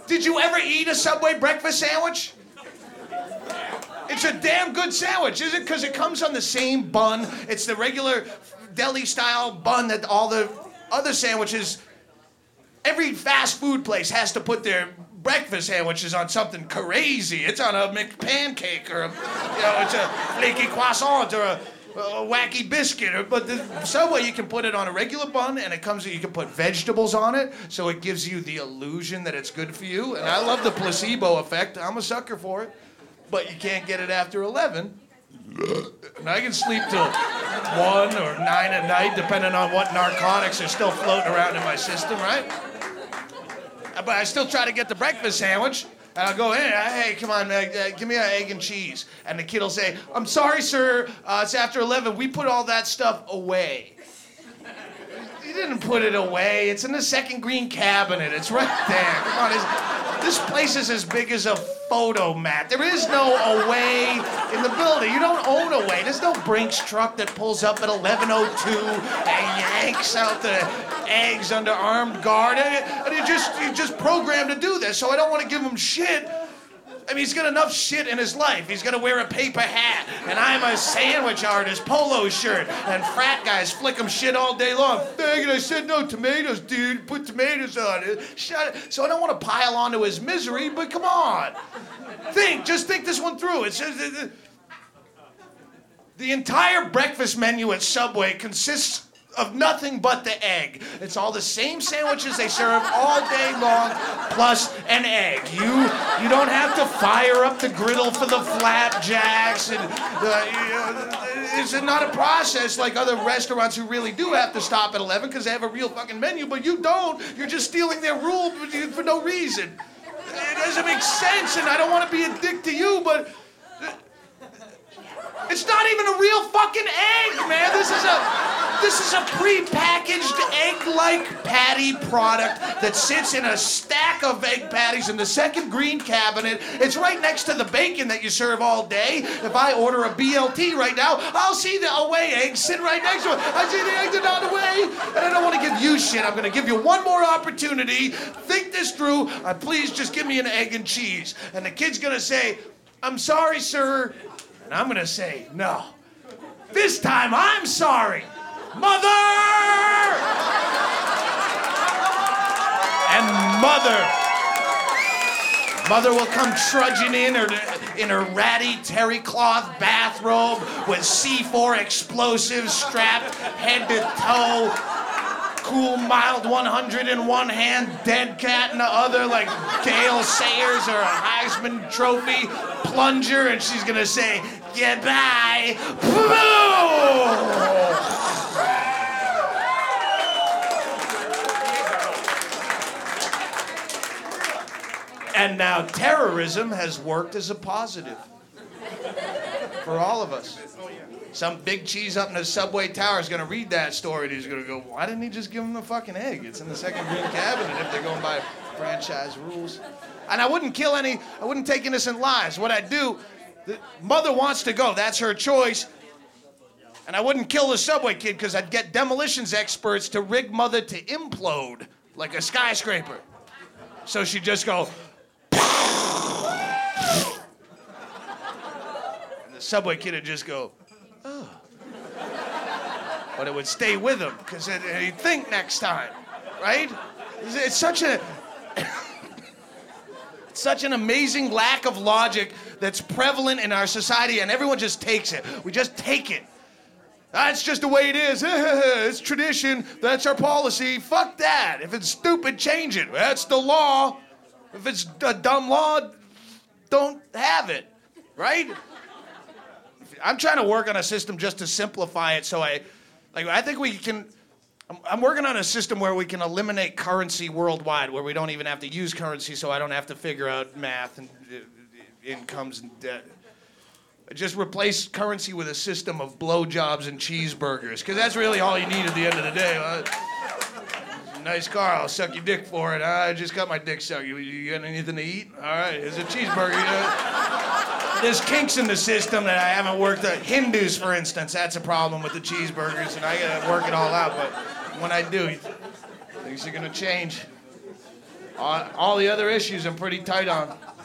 Did you ever eat a Subway breakfast sandwich? It's a damn good sandwich, is it? Because it comes on the same bun. It's the regular deli-style bun that all the other sandwiches... Every fast food place has to put their breakfast sandwiches on something crazy. It's on a McPancake or it's a flaky croissant or a wacky biscuit. But the Subway, you can put it on a regular bun, and you can put vegetables on it, so it gives you the illusion that it's good for you. And I love the placebo effect. I'm a sucker for it. But you can't get it after 11. And I can sleep till 1 or 9 at night, depending on what narcotics are still floating around in my system, right? But I still try to get the breakfast sandwich. And I'll go in, hey, come on, man, give me an egg and cheese. And the kid will say, I'm sorry, sir, it's after 11. We put all that stuff away. You didn't put it away. It's in the second green cabinet. It's right there. Come on, this place is as big as a photo mat. There is no away in the building. You don't own away. There's no Brinks truck that pulls up at 11:02 and yanks out the eggs under armed guard. And you're just programmed to do this, so I don't want to give him shit. I mean, he's got enough shit in his life. He's gonna wear a paper hat, and I'm a sandwich artist, polo shirt, and frat guys flick him shit all day long. Faggot, I said no tomatoes, dude. Put tomatoes on it. Shut it. So I don't want to pile onto his misery, but come on. Just think this one through. It's just, the entire breakfast menu at Subway consists of nothing but the egg. It's all the same sandwiches they serve all day long, plus an egg. You don't have to fire up the griddle for the flapjacks, and it's not a process like other restaurants who really do have to stop at 11 because they have a real fucking menu, but you don't. You're just stealing their rule for no reason. It doesn't make sense, and I don't want to be a dick to you, but it's not even a real fucking egg, man. This is a pre-packaged egg-like patty product that sits in a stack of egg patties in the second green cabinet. It's right next to the bacon that you serve all day. If I order a BLT right now, I'll see the away egg sit right next to it. I see the eggs are not away, and I don't want to give you shit. I'm going to give you one more opportunity. Think this through. Please just give me an egg and cheese. And the kid's going to say, I'm sorry, sir. And I'm going to say, no. This time I'm sorry. Mother! And Mother will come trudging in her ratty terry cloth bathrobe with C4 explosives strapped head to toe. Cool, mild 100 in one hand, dead cat in the other, like Gale Sayers or a Heisman Trophy plunger, and she's gonna say, goodbye. And now terrorism has worked as a positive for all of us. Some big cheese up in the Subway tower is going to read that story and he's going to go, why didn't he just give him the fucking egg? It's in the second green cabinet if they're going by franchise rules. And I wouldn't take innocent lives. What I'd do, the mother wants to go. That's her choice. And I wouldn't kill the Subway kid because I'd get demolitions experts to rig mother to implode like a skyscraper. So she'd just go, and the Subway kid would just go, oh. But it would stay with him because he'd think next time, right? It's such an amazing lack of logic that's prevalent in our society, and everyone just takes it. We just take it. That's just the way it is. It's tradition. That's our policy. Fuck that. If it's stupid, change it. That's the law. If it's a dumb law, don't have it, right? I'm trying to work on a system just to simplify it so I think we can, I'm working on a system where we can eliminate currency worldwide, where we don't even have to use currency so I don't have to figure out math and incomes and debt. Just replace currency with a system of blowjobs and cheeseburgers, because that's really all you need at the end of the day. Nice car, I'll suck your dick for it. I just got my dick sucked. You got anything to eat? All right, here's a cheeseburger. There's kinks in the system that I haven't worked out. Hindus, for instance, that's a problem with the cheeseburgers, and I gotta work it all out. But when I do, things are gonna change. All the other issues I'm pretty tight on.